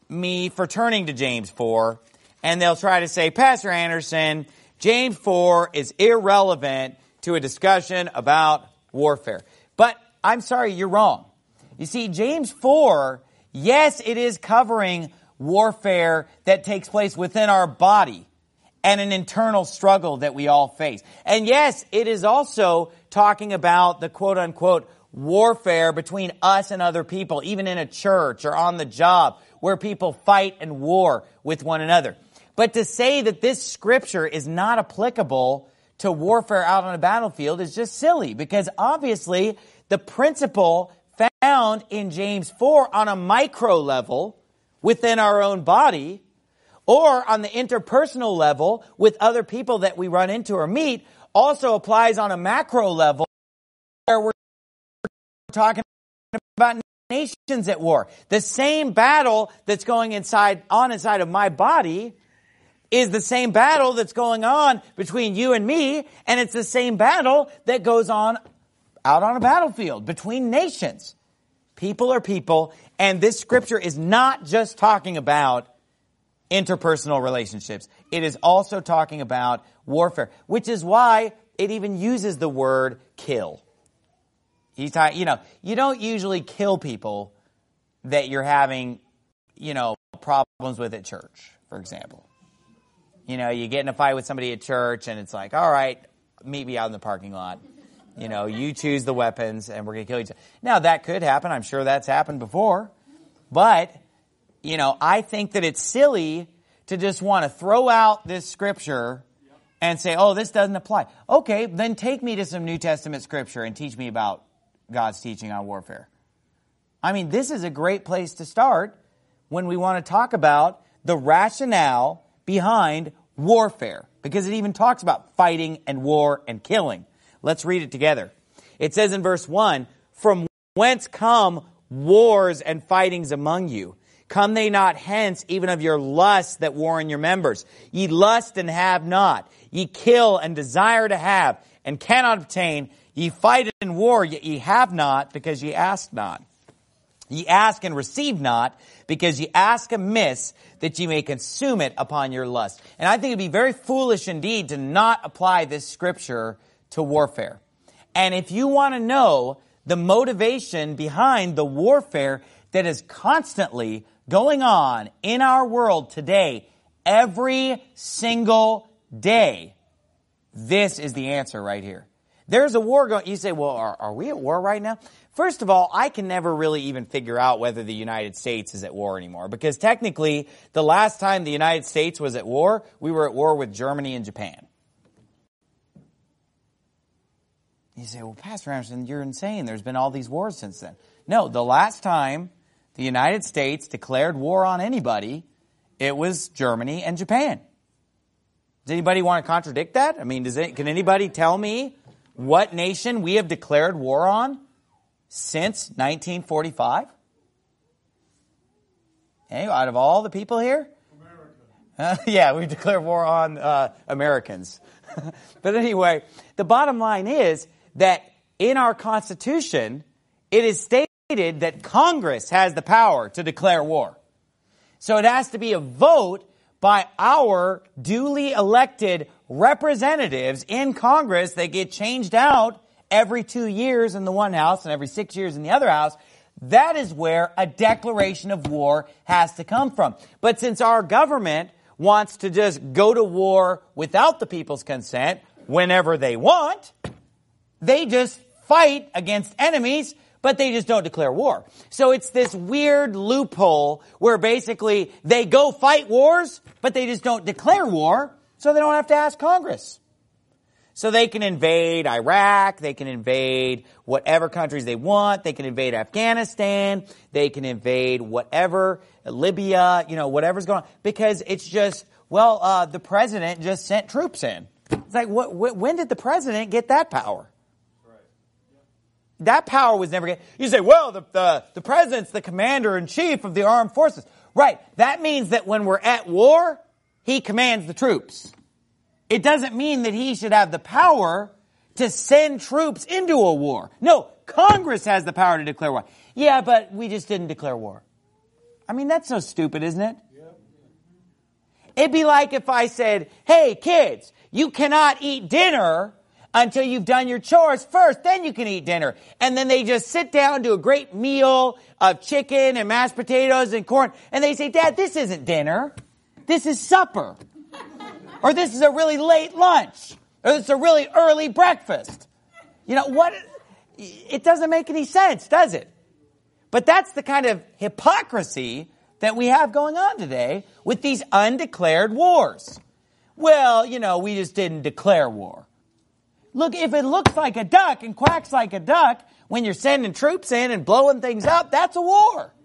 me for turning to James 4, and they'll try to say, Pastor Anderson, James 4 is irrelevant to a discussion about warfare. But I'm sorry, you're wrong. You see, James 4, yes, it is covering warfare that takes place within our body and an internal struggle that we all face. And yes, it is also talking about the quote-unquote warfare between us and other people, even in a church or on the job, where people fight and war with one another. But to say that this scripture is not applicable to warfare out on a battlefield is just silly, because obviously the principle found in James 4 on a micro level within our own body, or on the interpersonal level with other people that we run into or meet, also applies on a macro level where we're talking about nations at war. The same battle that's going inside of my body is the same battle that's going on between you and me, and it's the same battle that goes on out on a battlefield between nations. People are people, and this scripture is not just talking about interpersonal relationships. It is also talking about warfare, which is why it even uses the word kill. You don't usually kill people that you're having, problems with at church, for example. You get in a fight with somebody at church and it's like, all right, meet me out in the parking lot. You choose the weapons and we're going to kill each other. Now, that could happen. I'm sure that's happened before. But, I think that it's silly to just want to throw out this scripture and say, oh, this doesn't apply. Okay, then take me to some New Testament scripture and teach me about God's teaching on warfare. I mean, this is a great place to start when we want to talk about the rationale behind warfare, because it even talks about fighting and war and killing. Let's read it together. It says in verse 1, "From whence come wars and fightings among you? Come they not hence even of your lusts that war in your members? Ye lust and have not. Ye kill and desire to have and cannot obtain. Ye fight and war, yet ye have not, because ye ask not. Ye ask and receive not, because ye ask amiss, that ye may consume it upon your lust." And I think it'd be very foolish indeed to not apply this scripture to warfare. And if you want to know the motivation behind the warfare that is constantly going on in our world today, every single day, this is the answer right here. There's a war going. You say, well, are we at war right now? First of all, I can never really even figure out whether the United States is at war anymore, because technically, the last time the United States was at war, we were at war with Germany and Japan. You say, well, Pastor Anderson, you're insane. There's been all these wars since then. No, the last time the United States declared war on anybody, it was Germany and Japan. Does anybody want to contradict that? I mean, can anybody tell me what nation we have declared war on since 1945? Anyway, out of all the people here? Yeah, we declared war on Americans. But anyway, the bottom line is that in our Constitution, it is stated that Congress has the power to declare war. So it has to be a vote by our duly elected representatives in Congress that get changed out every 2 years in the one house and every 6 years in the other house. That is where a declaration of war has to come from. But since our government wants to just go to war without the people's consent whenever they want, they just fight against enemies, but they just don't declare war. So it's this weird loophole where basically they go fight wars, but they just don't declare war, so they don't have to ask Congress. So they can invade Iraq, they can invade whatever countries they want, they can invade Afghanistan, they can invade whatever, Libya, whatever's going on, because it's just, the president just sent troops in. It's like, when did the president get that power? That power was never. You say, well, the president's the commander-in-chief of the armed forces. Right. That means that when we're at war, he commands the troops. It doesn't mean that he should have the power to send troops into a war. No, Congress has the power to declare war. Yeah, but we just didn't declare war. I mean, that's so stupid, isn't it? It'd be like if I said, hey, kids, you cannot eat dinner until you've done your chores first, then you can eat dinner. And then they just sit down to a great meal of chicken and mashed potatoes and corn, and they say, Dad, this isn't dinner. This is supper. Or this is a really late lunch. Or this is a really early breakfast. You know, what? It doesn't make any sense, does it? But that's the kind of hypocrisy that we have going on today with these undeclared wars. Well, you know, we just didn't declare war. Look, if it looks like a duck and quacks like a duck when you're sending troops in and blowing things up, that's a war.